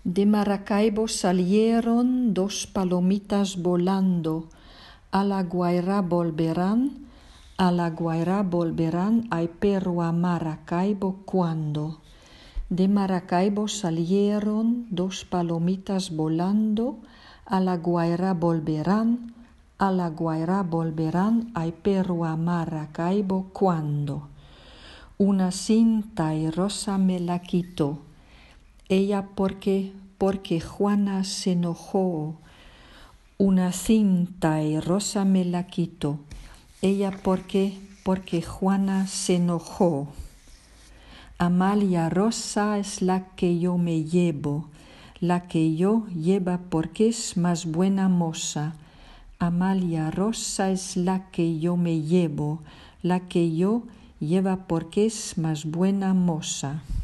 De Maracaibo salieron dos palomitas volando. A la Guairá volverán, a la Guairá volverán, ay pero a Maracaibo ¿cuándo? De Maracaibo salieron dos palomitas volando. A la Guairá volverán, a la Guairá volverán, ay pero a Maracaibo ¿cuándo? Una cinta y Rosa me la quitó. Ella porque Juana se enojó. Una cinta y Rosa me la quitó. Ella porque Juana se enojó. Amalia Rosa es la que yo me llevo, la que yo lleva porque es más buena moza. Amalia Rosa es la que yo me llevo, la que yo lleva porque es más buena moza.